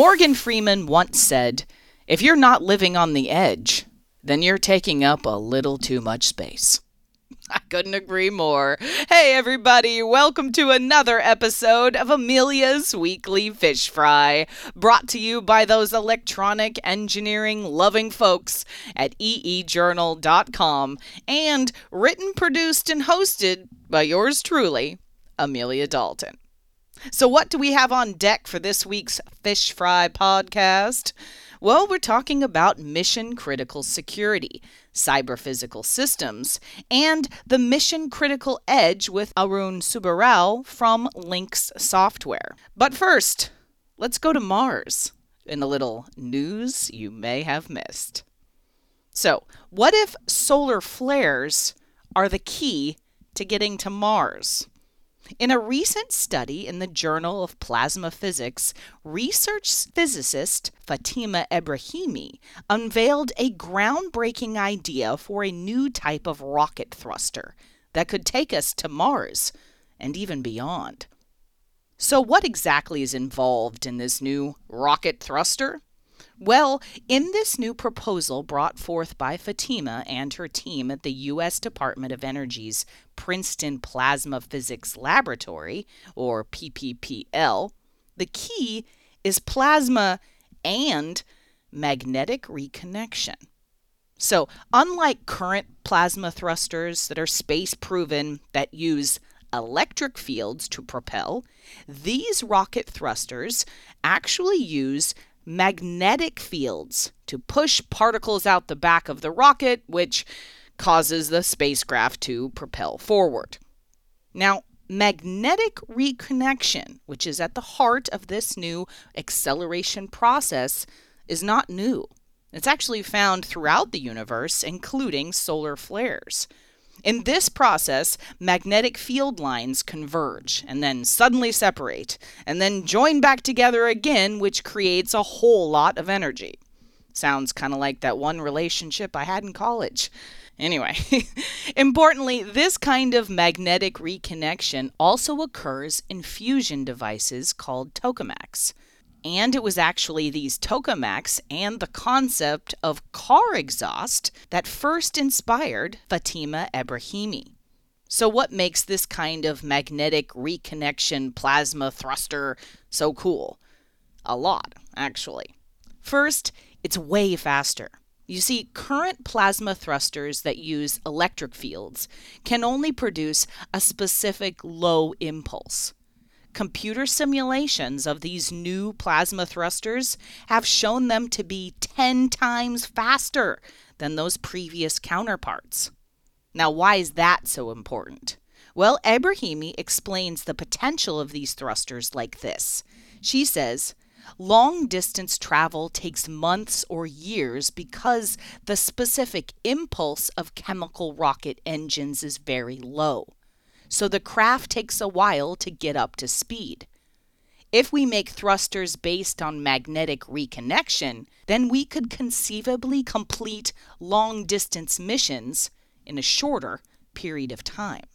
Morgan Freeman once said, "If you're not living on the edge, then you're taking up a little too much space." I couldn't agree more. Hey everybody, welcome to another episode of Amelia's Weekly Fish Fry, brought to you by those electronic engineering loving folks at eejournal.com, and written, produced, and hosted by yours truly, Amelia Dalton. So what do we have on deck for this week's Fish Fry podcast? Well, we're talking about mission-critical security, cyber-physical systems, and the mission-critical edge with Arun Subbarao from Lynx Software. But first, let's go to Mars in a little news you may have missed. So, what if solar flares are the key to getting to Mars? In a recent study in the Journal of Plasma Physics, research physicist Fatima Ebrahimi unveiled a groundbreaking idea for a new type of rocket thruster that could take us to Mars and even beyond. So what exactly is involved in this new rocket thruster? Well, in this new proposal brought forth by Fatima and her team at the U.S. Department of Energy's Princeton Plasma Physics Laboratory, or PPPL, the key is plasma and magnetic reconnection. So, unlike current plasma thrusters that are space-proven that use electric fields to propel, these rocket thrusters actually use magnetic fields to push particles out the back of the rocket, which causes the spacecraft to propel forward. Now, magnetic reconnection, which is at the heart of this new acceleration process, is not new. It's actually found throughout the universe, including solar flares. In this process, magnetic field lines converge and then suddenly separate and then join back together again, which creates a whole lot of energy. Sounds kind of like that one relationship I had in college. Anyway, importantly, this kind of magnetic reconnection also occurs in fusion devices called tokamaks. And it was actually these tokamaks and the concept of car exhaust that first inspired Fatima Ebrahimi. So what makes this kind of magnetic reconnection plasma thruster so cool? A lot, actually. First, it's way faster. You see, current plasma thrusters that use electric fields can only produce a specific low impulse. Computer simulations of these new plasma thrusters have shown them to be 10 times faster than those previous counterparts. Now, why is that so important? Well, Ebrahimi explains the potential of these thrusters like this. She says, long-distance travel takes months or years because the specific impulse of chemical rocket engines is very low. So the craft takes a while to get up to speed. If we make thrusters based on magnetic reconnection, then we could conceivably complete long-distance missions in a shorter period of time.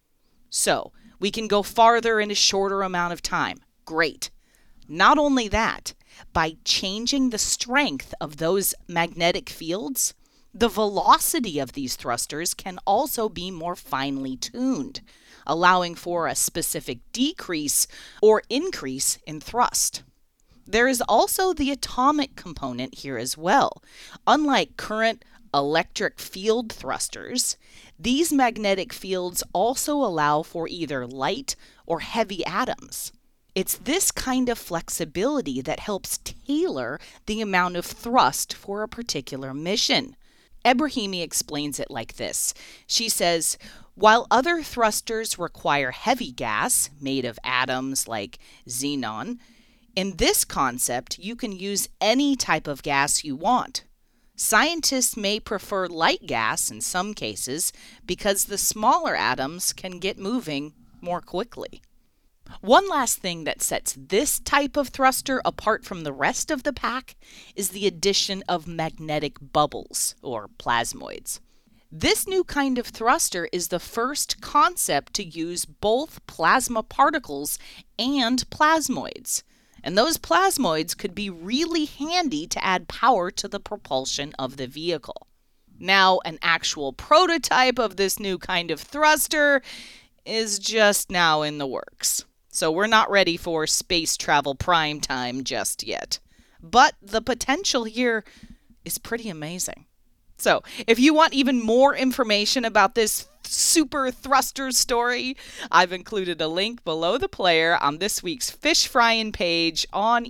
So, we can go farther in a shorter amount of time. Great. Not only that, by changing the strength of those magnetic fields, the velocity of these thrusters can also be more finely tuned, allowing for a specific decrease or increase in thrust. There is also the atomic component here as well. Unlike current electric field thrusters, these magnetic fields also allow for either light or heavy atoms. It's this kind of flexibility that helps tailor the amount of thrust for a particular mission. Ebrahimi explains it like this. She says, while other thrusters require heavy gas made of atoms like xenon, in this concept you can use any type of gas you want. Scientists may prefer light gas in some cases because the smaller atoms can get moving more quickly. One last thing that sets this type of thruster apart from the rest of the pack is the addition of magnetic bubbles, or plasmoids. This new kind of thruster is the first concept to use both plasma particles and plasmoids. And those plasmoids could be really handy to add power to the propulsion of the vehicle. Now, an actual prototype of this new kind of thruster is just now in the works. So we're not ready for space travel prime time just yet. But the potential here is pretty amazing. So, if you want even more information about this super thruster story, I've included a link below the player on this week's Fish Frying page on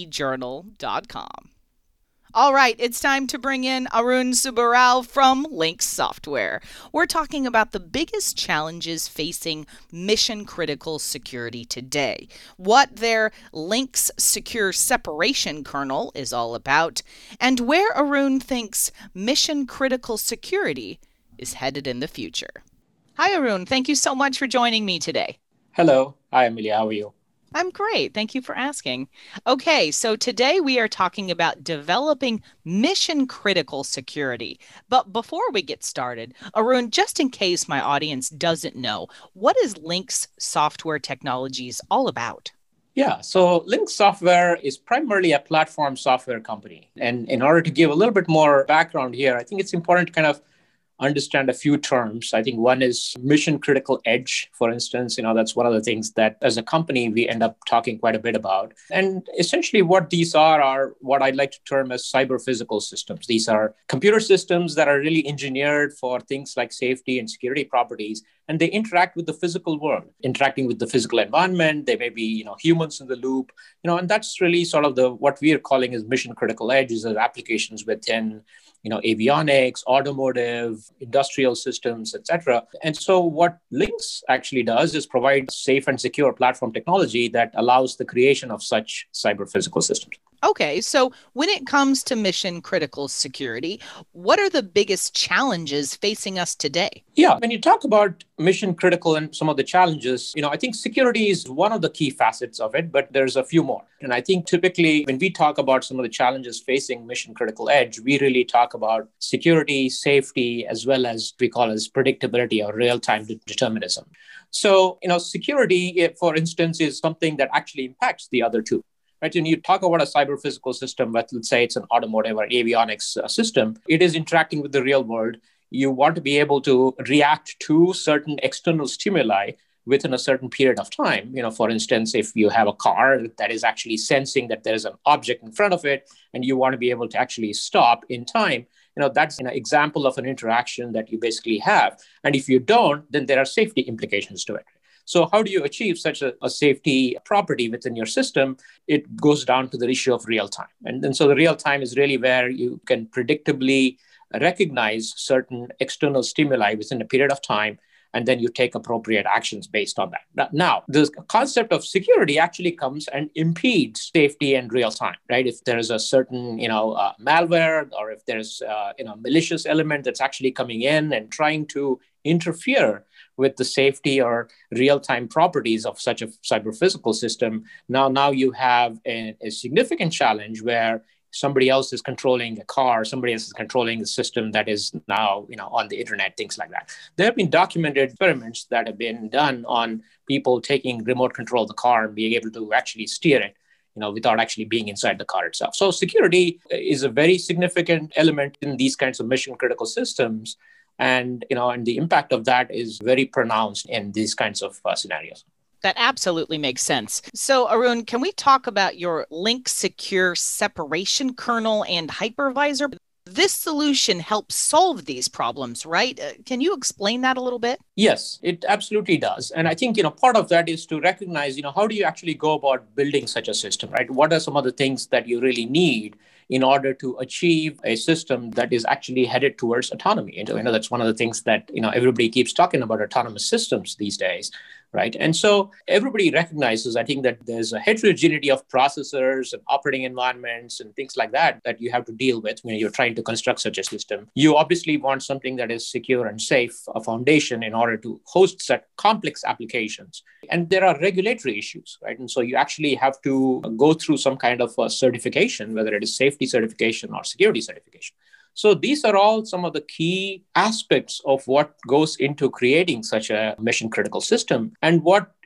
eejournal.com. All right, it's time to bring in Arun Subbarao from Lynx Software. We're talking about the biggest challenges facing mission-critical security today, what their Lynx Secure Separation kernel is all about, and where Arun thinks mission-critical security is headed in the future. Hi, Arun. Thank you so much for joining me today. Hello. Hi, Amelia. How are you? I'm great. Thank you for asking. Okay, so today we are talking about developing mission-critical security. But before we get started, Arun, just in case my audience doesn't know, what is Lynx Software Technologies all about? Yeah, so Lynx Software is primarily a platform software company. And in order to give a little bit more background here, I think it's important to kind of understand a few terms. I think one is mission critical edge, for instance. That's one of the things that as a company, we end up talking quite a bit about. And essentially what these are what I'd like to term as cyber physical systems. These are computer systems that are really engineered for things like safety and security properties. And they interact with the physical world, interacting with the physical environment. They may be, humans in the loop, and that's really sort of what we are calling as mission critical edges of applications within avionics, automotive, industrial systems, etc. And so what Lynx actually does is provide safe and secure platform technology that allows the creation of such cyber physical systems. Okay, so when it comes to mission critical security, what are the biggest challenges facing us today? Yeah, when you talk about mission critical and some of the challenges, I think security is one of the key facets of it, but there's a few more. And I think typically when we talk about some of the challenges facing mission critical edge, we really talk about security, safety, as well as we call as predictability or real-time determinism. So, security, for instance, is something that actually impacts the other two. Right? When you talk about a cyber physical system, but let's say it's an automotive or avionics system, it is interacting with the real world. You want to be able to react to certain external stimuli within a certain period of time. For instance, if you have a car that is actually sensing that there is an object in front of it, and you want to be able to actually stop in time, that's an example of an interaction that you basically have. And if you don't, then there are safety implications to it. So how do you achieve such a safety property within your system? It goes down to the issue of real time. And so the real time is really where you can predictably recognize certain external stimuli within a period of time, and then you take appropriate actions based on that. Now, the concept of security actually comes and impedes safety and real time, right? If there is a certain, malware, or if there's, malicious element that's actually coming in and trying to interfere with the safety or real-time properties of such a cyber physical system, now you have a significant challenge where somebody else is controlling a car, somebody else is controlling the system that is now, on the internet, things like that. There have been documented experiments that have been done on people taking remote control of the car and being able to actually steer it, without actually being inside the car itself. So security is a very significant element in these kinds of mission critical systems. And, and the impact of that is very pronounced in these kinds of scenarios. That absolutely makes sense. So, Arun, can we talk about your Lynx Secure Separation kernel and hypervisor? This solution helps solve these problems, right? Can you explain that a little bit? Yes, it absolutely does. And I think, part of that is to recognize, how do you actually go about building such a system, right? What are some of the things that you really need in order to achieve a system that is actually headed towards autonomy? And, that's one of the things that, everybody keeps talking about autonomous systems these days. Right. And so everybody recognizes, I think, that there's a heterogeneity of processors and operating environments and things like that you have to deal with when you're trying to construct such a system. You obviously want something that is secure and safe, a foundation in order to host such complex applications. And there are regulatory issues, right? And so you actually have to go through some kind of a certification, whether it is safety certification or security certification. So these are all some of the key aspects of what goes into creating such a mission critical system. And what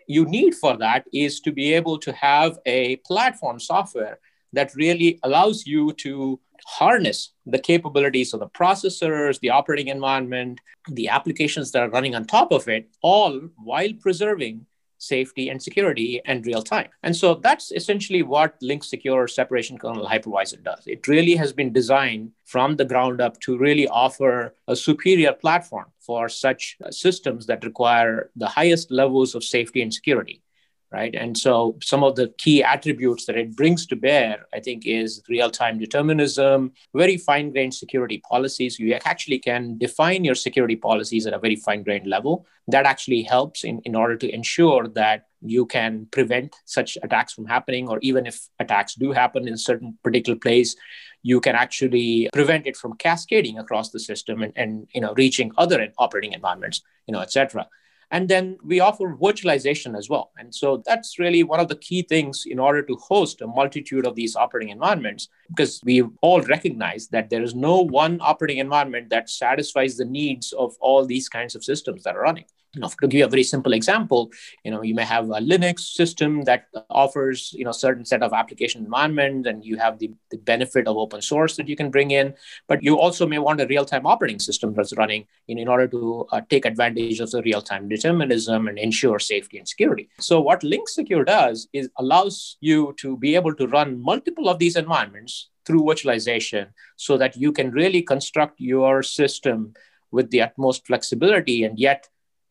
you need for that is to be able to have a platform software that really allows you to harness the capabilities of the processors, the operating environment, the applications that are running on top of it, all while preserving safety and security and real time. And so that's essentially what Link Secure Separation Kernel Hypervisor does. It really has been designed from the ground up to really offer a superior platform for such systems that require the highest levels of safety and security. Right. And so some of the key attributes that it brings to bear, I think, is real-time determinism, very fine-grained security policies. You actually can define your security policies at a very fine-grained level. That actually helps in order to ensure that you can prevent such attacks from happening, or even if attacks do happen in a certain particular place, you can actually prevent it from cascading across the system and reaching other operating environments, et cetera. And then we offer virtualization as well. And so that's really one of the key things in order to host a multitude of these operating environments, because we all recognize that there is no one operating environment that satisfies the needs of all these kinds of systems that are running. To give you a very simple example, you may have a Linux system that offers, certain set of application environments, and you have the benefit of open source that you can bring in. But you also may want a real-time operating system that's running in order to take advantage of the real-time determinism and ensure safety and security. So what Link Secure does is allows you to be able to run multiple of these environments through virtualization so that you can really construct your system with the utmost flexibility and yet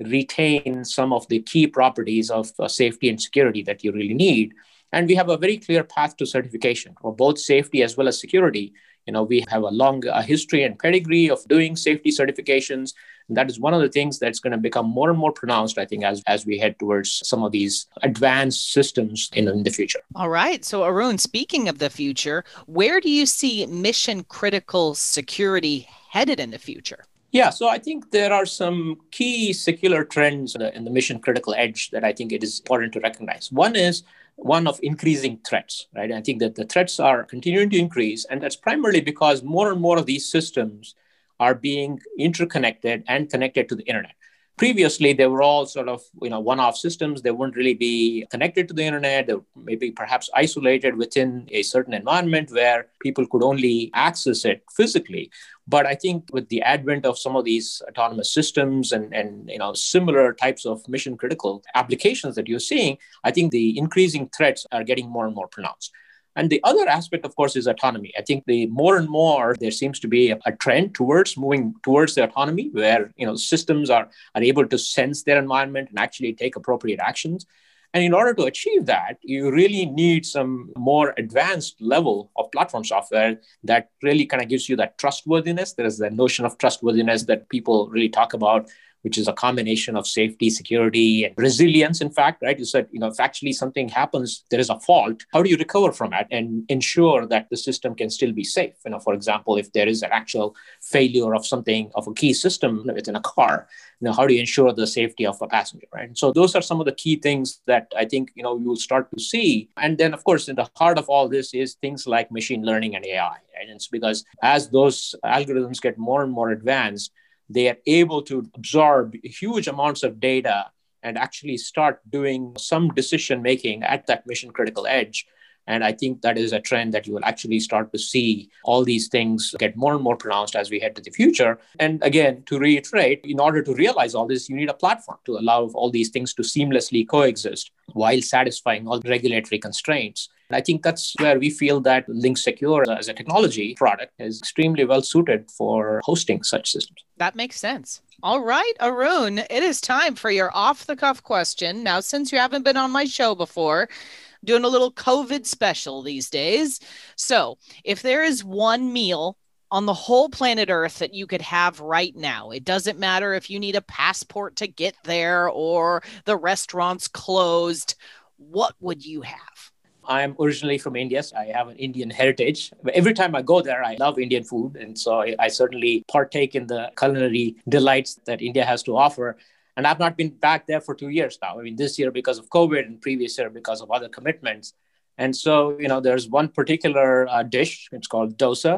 retain some of the key properties of safety and security that you really need. And we have a very clear path to certification for both safety as well as security. We have a long history and pedigree of doing safety certifications. And that is one of the things that's going to become more and more pronounced, I think, as we head towards some of these advanced systems in the future. All right. So Arun, speaking of the future, where do you see mission critical security headed in the future? Yeah, so I think there are some key secular trends in the mission critical edge that I think it is important to recognize. One is one of increasing threats, right? I think that the threats are continuing to increase, and that's primarily because more and more of these systems are being interconnected and connected to the internet. Previously, they were all sort of one-off systems. They wouldn't really be connected to the internet. They may be perhaps isolated within a certain environment where people could only access it physically. But I think with the advent of some of these autonomous systems and similar types of mission critical applications that you're seeing, I think the increasing threats are getting more and more pronounced. And the other aspect, of course, is autonomy. I think the more and more there seems to be a trend towards moving towards the autonomy where systems are able to sense their environment and actually take appropriate actions. And in order to achieve that, you really need some more advanced level of platform software that really kind of gives you that trustworthiness. There is the notion of trustworthiness that people really talk about, which is a combination of safety, security, and resilience, in fact, right? You said, if actually something happens, there is a fault, how do you recover from that and ensure that the system can still be safe? For example, if there is an actual failure of something, of a key system within a car, how do you ensure the safety of a passenger, right? So those are some of the key things that I think, you will start to see. And then, of course, in the heart of all this is things like machine learning and AI, right? And it's because as those algorithms get more and more advanced, they are able to absorb huge amounts of data and actually start doing some decision making at that mission critical edge. And I think that is a trend that you will actually start to see all these things get more and more pronounced as we head to the future. And again, to reiterate, in order to realize all this, you need a platform to allow all these things to seamlessly coexist while satisfying all the regulatory constraints. And I think that's where we feel that Link Secure as a technology product is extremely well suited for hosting such systems. That makes sense. All right, Arun, it is time for your off-the-cuff question. Now, since you haven't been on my show before, doing a little COVID special these days. So if there is one meal on the whole planet Earth that you could have right now, it doesn't matter if you need a passport to get there or the restaurant's closed, what would you have? I'm originally from India. So I have an Indian heritage. Every time I go there, I love Indian food. And so I certainly partake in the culinary delights that India has to offer. And I've not been back there for 2 years now. I mean, this year because of COVID and previous year because of other commitments. And so, there's one particular dish. It's called dosa.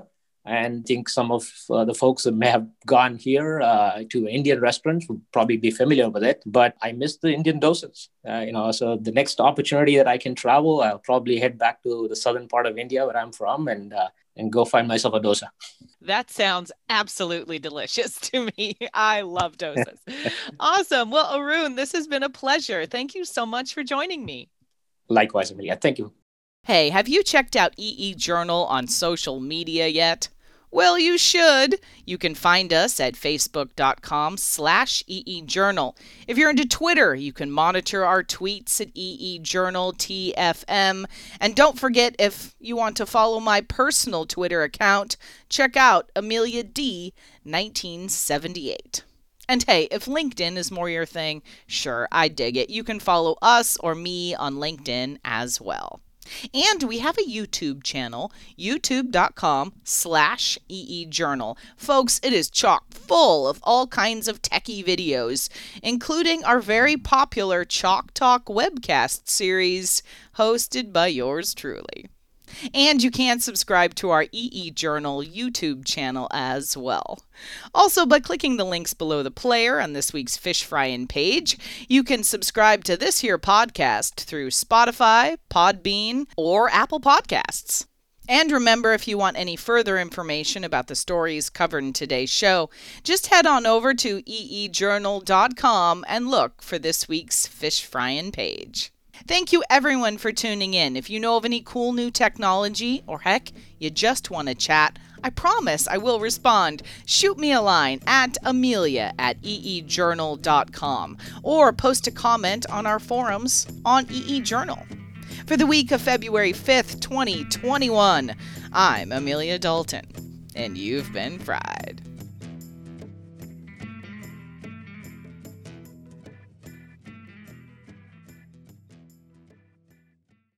And I think some of the folks that may have gone here to Indian restaurants would probably be familiar with it. But I miss the Indian dosas. So the next opportunity that I can travel, I'll probably head back to the southern part of India where I'm from and go find myself a dosa. That sounds absolutely delicious to me. I love dosas. Awesome. Well, Arun, this has been a pleasure. Thank you so much for joining me. Likewise, Amelia. Thank you. Hey, have you checked out EE Journal on social media yet? Well, you should. You can find us at facebook.com/EEJournal. If you're into Twitter, you can monitor our tweets at EEJournalTFM. And don't forget, if you want to follow my personal Twitter account, check out Amelia D 1978. And hey, if LinkedIn is more your thing, sure, I dig it. You can follow us or me on LinkedIn as well. And we have a YouTube channel, youtube.com/EEJournal. Folks, it is chock full of all kinds of techie videos, including our very popular Chalk Talk webcast series, hosted by yours truly. And you can subscribe to our EE Journal YouTube channel as well. Also, by clicking the links below the player on this week's Fish Fryin' page, you can subscribe to this here podcast through Spotify, Podbean, or Apple Podcasts. And remember, if you want any further information about the stories covered in today's show, just head on over to eejournal.com and look for this week's Fish Fryin' page. Thank you everyone for tuning in. If you know of any cool new technology, or heck, you just want to chat, I promise I will respond. Shoot me a line at amelia@eejournal.com or post a comment on our forums on EE Journal. For the week of February 5th, 2021, I'm Amelia Dalton, and you've been fried.